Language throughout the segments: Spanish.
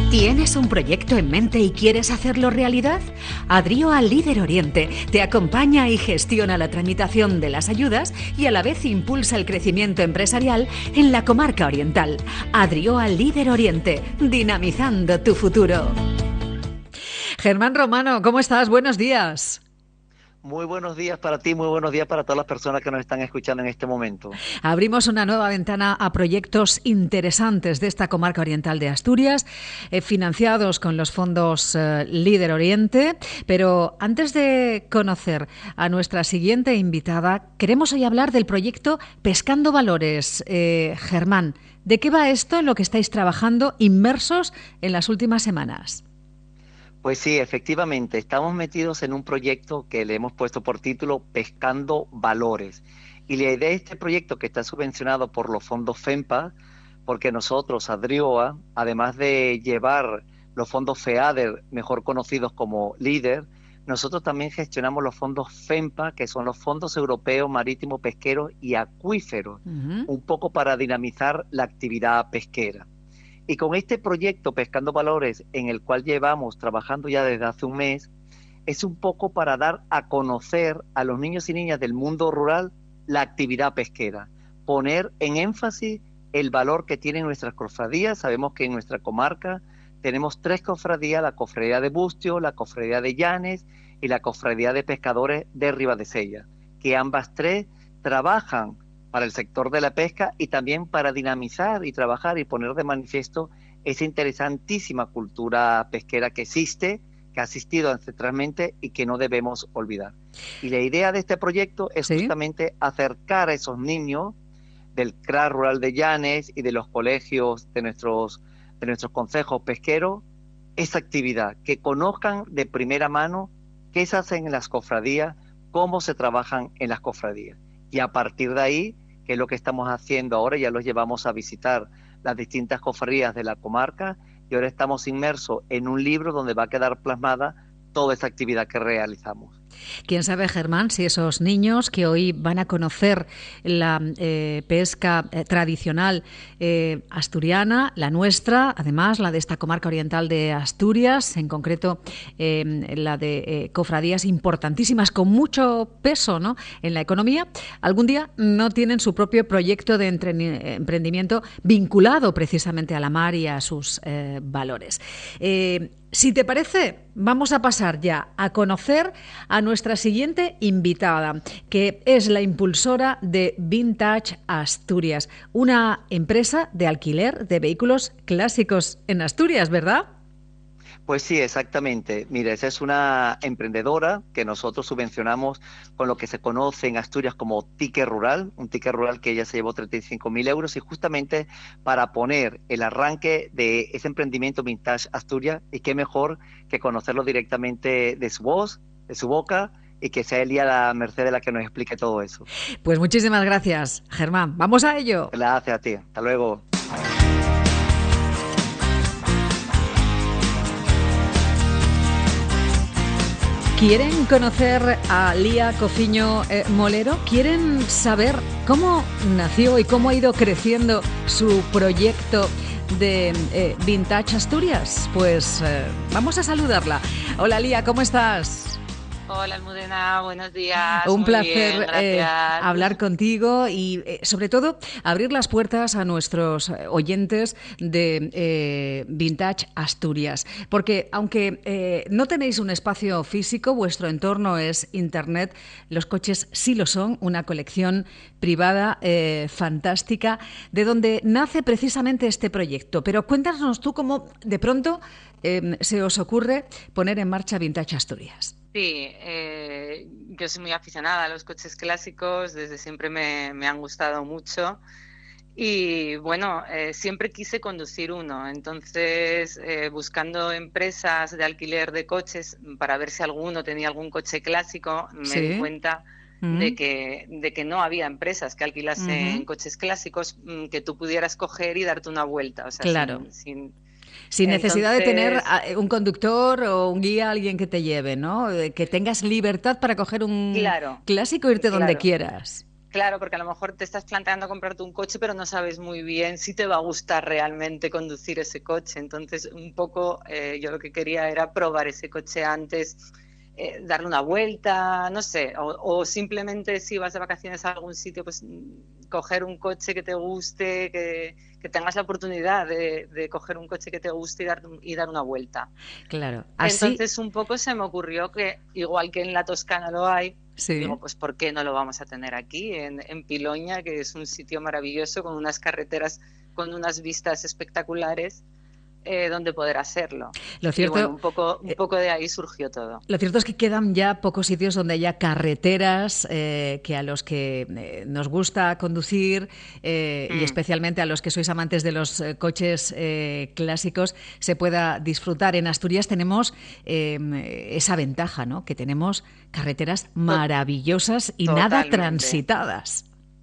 ¿Tienes un proyecto en mente y quieres hacerlo realidad? Adrioa Líder Oriente te acompaña y gestiona la tramitación de las ayudas y a la vez impulsa el crecimiento empresarial en la comarca oriental. Adrioa Líder Oriente, dinamizando tu futuro. Germán Romano, ¿cómo estás? Buenos días. Muy buenos días para ti, muy buenos días para todas las personas que nos están escuchando en este momento. Abrimos una nueva ventana a proyectos interesantes de esta comarca oriental de Asturias, financiados con los fondos Líder Oriente. Pero antes de conocer a nuestra siguiente invitada, queremos hoy hablar del proyecto Pescando Valores. Germán, ¿de qué va esto en lo que estáis trabajando inmersos en las últimas semanas? Pues sí, efectivamente, estamos metidos en un proyecto que le hemos puesto por título Pescando Valores. Y la idea de este proyecto, que está subvencionado por los fondos FEMPA, porque nosotros, Adrioa, además de llevar los fondos FEADER, mejor conocidos como LEADER, nosotros también gestionamos los fondos FEMPA, que son los Fondos Europeos Marítimos Pesqueros y Acuíferos, un poco para dinamizar la actividad pesquera. Y con este proyecto Pescando Valores, en el cual llevamos trabajando ya desde hace un mes, es un poco para dar a conocer a los niños y niñas del mundo rural la actividad pesquera, poner en énfasis el valor que tienen nuestras cofradías. Sabemos que en nuestra comarca tenemos 3 cofradías: la cofradía de Bustio, la cofradía de Llanes y la cofradía de pescadores de Ribadesella, que ambas 3 trabajan para el sector de la pesca y también para dinamizar y trabajar y poner de manifiesto esa interesantísima cultura pesquera que existe, que ha existido ancestralmente y que no debemos olvidar. Y la idea de este proyecto es justamente acercar a esos niños del CRA Rural de Llanes y de los colegios de nuestros concejos pesqueros esa actividad, que conozcan de primera mano qué se hacen en las cofradías, cómo se trabajan en las cofradías. Y a partir de ahí, que es lo que estamos haciendo ahora, ya los llevamos a visitar las distintas cofradías de la comarca y ahora estamos inmersos en un libro donde va a quedar plasmada toda esa actividad que realizamos. Quién sabe, Germán, si esos niños que hoy van a conocer la pesca tradicional asturiana, la nuestra, además la de esta comarca oriental de Asturias, en concreto la de cofradías importantísimas con mucho peso, ¿no?, en la economía, algún día no tienen su propio proyecto de emprendimiento vinculado precisamente a la mar y a sus valores. Si te parece, vamos a pasar ya a conocer a nuestra siguiente invitada, que es la impulsora de Vintage Asturias, una empresa de alquiler de vehículos clásicos en Asturias, ¿verdad? Pues sí, exactamente. Mira, esa es una emprendedora que nosotros subvencionamos con lo que se conoce en Asturias como ticket rural, un ticket rural que ella se llevó 35.000 euros, y justamente para poner el arranque de ese emprendimiento Vintage Asturias, y qué mejor que conocerlo directamente de su voz, de su boca, y que sea Elia la merced de la que nos explique todo eso. Pues muchísimas gracias, Germán. ¡Vamos a ello! Gracias a ti. Hasta luego. ¿Quieren conocer a Lía Cociño Molero? ¿Quieren saber cómo nació y cómo ha ido creciendo su proyecto de Vintage Asturias? Pues vamos a saludarla. Hola Lía, ¿cómo estás? Hola Almudena, buenos días. Un Muy placer bien, gracias. hablar contigo y sobre todo abrir las puertas a nuestros oyentes de Vintage Asturias, porque aunque no tenéis un espacio físico, vuestro entorno es Internet, los coches sí lo son, una colección privada fantástica, de donde nace precisamente este proyecto. Pero cuéntanos tú cómo de pronto se os ocurre poner en marcha Vintage Asturias. Sí, yo soy muy aficionada a los coches clásicos, desde siempre me han gustado mucho y bueno, siempre quise conducir uno, entonces buscando empresas de alquiler de coches para ver si alguno tenía algún coche clásico, me di cuenta de que no había empresas que alquilasen coches clásicos que tú pudieras coger y darte una vuelta, o sea, claro. Sin Entonces, necesidad de tener un conductor o un guía, alguien que te lleve, ¿no? Que tengas libertad para coger un clásico e irte donde quieras. Claro, porque a lo mejor te estás planteando comprarte un coche, pero no sabes muy bien si te va a gustar realmente conducir ese coche. Entonces, un poco yo lo que quería era probar ese coche antes, darle una vuelta, no sé, o simplemente si vas de vacaciones a algún sitio, pues coger un coche que te guste, que tengas la oportunidad de coger un coche que te guste y dar una vuelta. Claro, así. Entonces, un poco se me ocurrió que, igual que en la Toscana lo hay, Sí. digo, pues ¿por qué no lo vamos a tener aquí, en Piloña, que es un sitio maravilloso, con unas carreteras, con unas vistas espectaculares, donde poder hacerlo? Lo Y bueno, cierto, un poco de ahí surgió todo. lo cierto es que quedan ya pocos sitios donde haya carreteras que a los que nos gusta conducir y Mm, especialmente a los que sois amantes de los coches clásicos se pueda disfrutar. En Asturias tenemos esa ventaja, ¿no? Que tenemos carreteras to- maravillosas y nada totalmente. transitadas.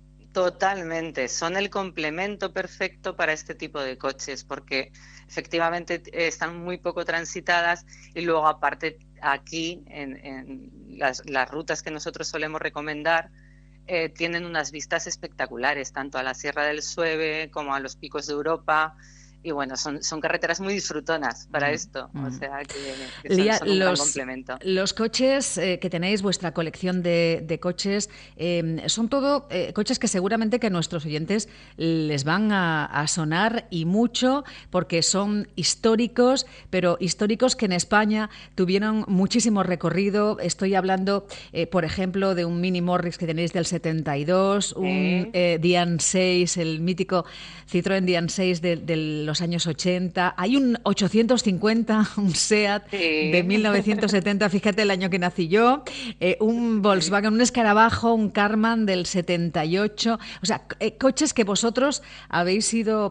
Totalmente, son el complemento perfecto para este tipo de coches porque efectivamente están muy poco transitadas y luego aparte aquí en las rutas que nosotros solemos recomendar tienen unas vistas espectaculares tanto a la Sierra del Sueve como a los picos de Europa y bueno, son carreteras muy disfrutonas para Mm, esto, o mm. sea que Lía, son un gran complemento. los coches que tenéis, vuestra colección de coches, son todo coches que seguramente que a nuestros oyentes les van a sonar y mucho porque son históricos, pero históricos que en España tuvieron muchísimo recorrido. Estoy hablando, por ejemplo, de un Mini Morris que tenéis del 72, un Sí, Dian 6, el mítico Citroën Dian 6 de los años 80. Hay un 850, un SEAT de sí, 1970, fíjate el año que nací yo, un sí. Volkswagen, un Escarabajo, un Karmann del 78, o sea, coches que vosotros habéis ido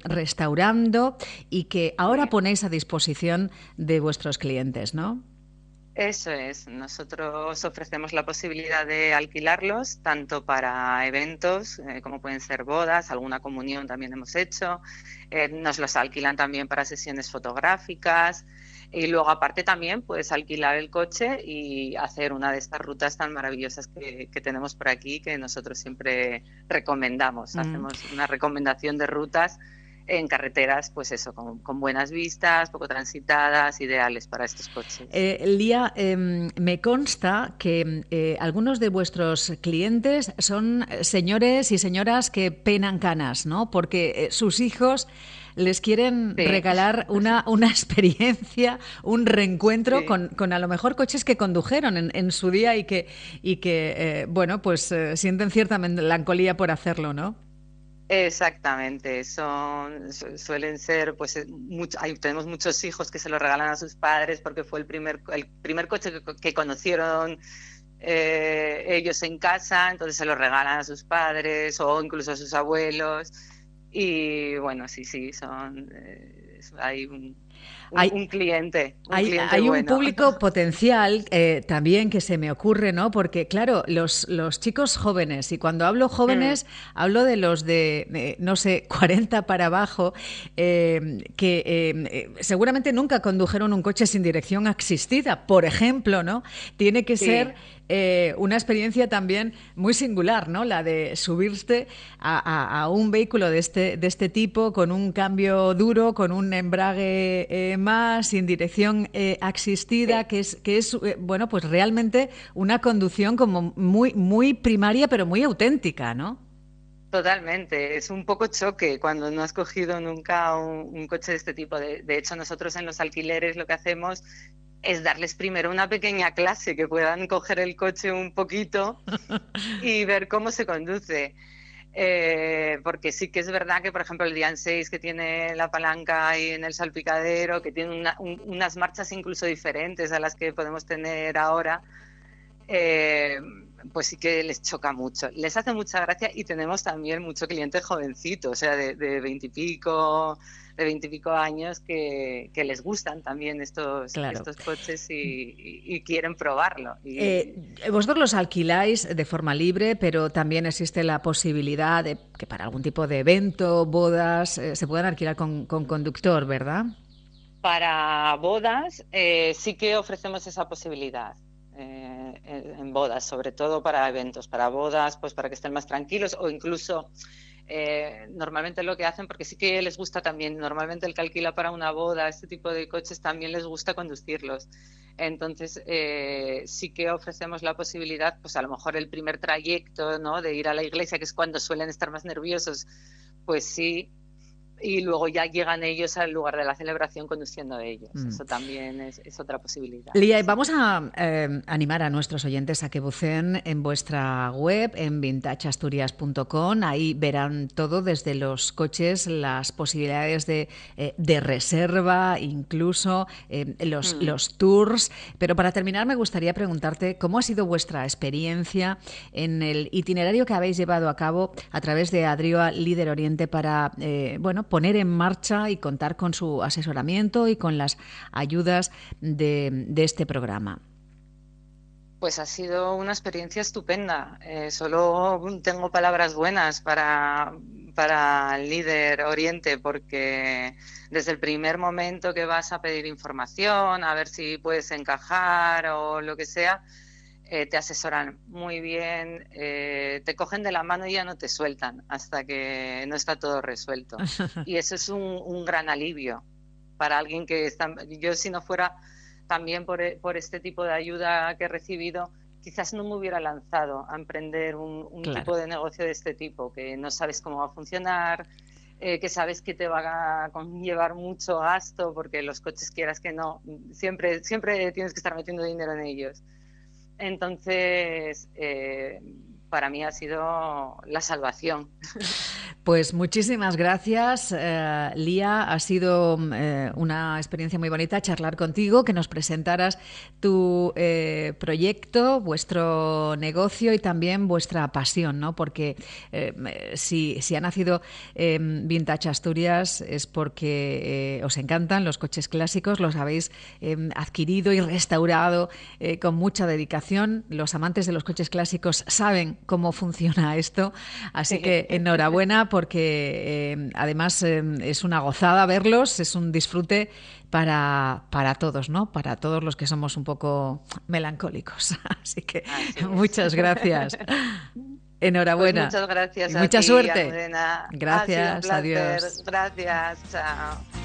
restaurando y que ahora Sí. ponéis a disposición de vuestros clientes, ¿no? Eso es, nosotros ofrecemos la posibilidad de alquilarlos tanto para eventos como pueden ser bodas, alguna comunión también hemos hecho, nos los alquilan también para sesiones fotográficas y luego aparte también puedes alquilar el coche y hacer una de estas rutas tan maravillosas que tenemos por aquí que nosotros siempre recomendamos, Mm. hacemos una recomendación de rutas en carreteras, pues eso, con buenas vistas, poco transitadas, ideales para estos coches. Lía, me consta que algunos de vuestros clientes son señores y señoras que penan canas, ¿no? Porque sus hijos les quieren Sí, regalar una experiencia, un reencuentro sí, con a lo mejor coches que condujeron en su día y que bueno, pues sienten cierta melancolía por hacerlo, ¿no? exactamente. Suelen ser, pues, tenemos muchos hijos que se lo regalan a sus padres porque fue el primer coche que conocieron ellos en casa, entonces se lo regalan a sus padres o incluso a sus abuelos. Y bueno, sí, sí, hay Hay, un Hay, cliente hay un bueno. público potencial también que se me ocurre, ¿no? Porque, claro, los chicos jóvenes, y cuando hablo Mm, jóvenes, hablo de los de, no sé, 40 para abajo, que seguramente nunca condujeron un coche sin dirección asistida, por ejemplo, ¿no? Tiene que sí. ser una experiencia también muy singular, ¿no? La de subirte a un vehículo de este tipo con un cambio duro, con un embrague más, sin dirección asistida, que es bueno, pues realmente una conducción como muy, muy primaria, pero muy auténtica, ¿no? Totalmente, es un poco choque cuando no has cogido nunca un coche de este tipo. De hecho, nosotros en los alquileres lo que hacemos es darles primero una pequeña clase, que puedan coger el coche un poquito y ver cómo se conduce. Porque sí que es verdad que, por ejemplo, el Dian 6 que tiene la palanca ahí en el salpicadero, que tiene unas marchas incluso diferentes a las que podemos tener ahora, eh, pues sí que les choca mucho. Les hace mucha gracia y tenemos también mucho cliente jovencito, o sea, de 20 y pico años que les gustan también Claro. estos coches y quieren probarlo. Vosotros los alquiláis de forma libre, pero también existe la posibilidad de que para algún tipo de evento, bodas, se puedan alquilar con conductor, ¿verdad? Para bodas sí que ofrecemos esa posibilidad. en bodas, sobre todo para eventos, para bodas, pues para que estén más tranquilos, o incluso normalmente lo que hacen, porque sí que les gusta también, normalmente el que alquila para una boda, este tipo de coches también les gusta conducirlos. Entonces sí que ofrecemos la posibilidad, pues a lo mejor el primer trayecto, ¿no?, de ir a la iglesia, que es cuando suelen estar más nerviosos, pues sí, y luego ya llegan ellos al lugar de la celebración conduciendo ellos. Eso también es otra posibilidad. Lía, vamos a animar a nuestros oyentes a que buceen en vuestra web, en vintageasturias.com. Ahí verán todo, desde los coches, las posibilidades de reserva, incluso los tours. Pero para terminar, me gustaría preguntarte cómo ha sido vuestra experiencia en el itinerario que habéis llevado a cabo a través de Adrioa Líder Oriente para poner en marcha y contar con su asesoramiento y con las ayudas de este programa. Pues ha sido una experiencia estupenda. Solo tengo palabras buenas para Líder Oriente, porque desde el primer momento que vas a pedir información, a ver si puedes encajar o lo que sea, te asesoran muy bien, te cogen de la mano y ya no te sueltan hasta que no está todo resuelto. Y eso es un gran alivio para alguien que está... Yo, si no fuera también por este tipo de ayuda que he recibido, quizás no me hubiera lanzado a emprender un tipo de negocio de este tipo, que no sabes cómo va a funcionar, que sabes que te va a conllevar mucho gasto, porque los coches, quieras que no, siempre tienes que estar metiendo dinero en ellos. Entonces, para mí ha sido la salvación. Pues muchísimas gracias, Lía. Ha sido una experiencia muy bonita charlar contigo, que nos presentaras tu proyecto, vuestro negocio y también vuestra pasión, ¿no? Porque si ha nacido Vintage Asturias es porque os encantan los coches clásicos, los habéis adquirido y restaurado con mucha dedicación. Los amantes de los coches clásicos saben cómo funciona esto, así que enhorabuena, porque además es una gozada verlos, es un disfrute para todos, ¿no? Para todos los que somos un poco melancólicos. Así que muchas gracias. Enhorabuena. Pues muchas gracias y a mucha ti, suerte. Almudena. Gracias, Ha sido un placer. adiós. Gracias, chao.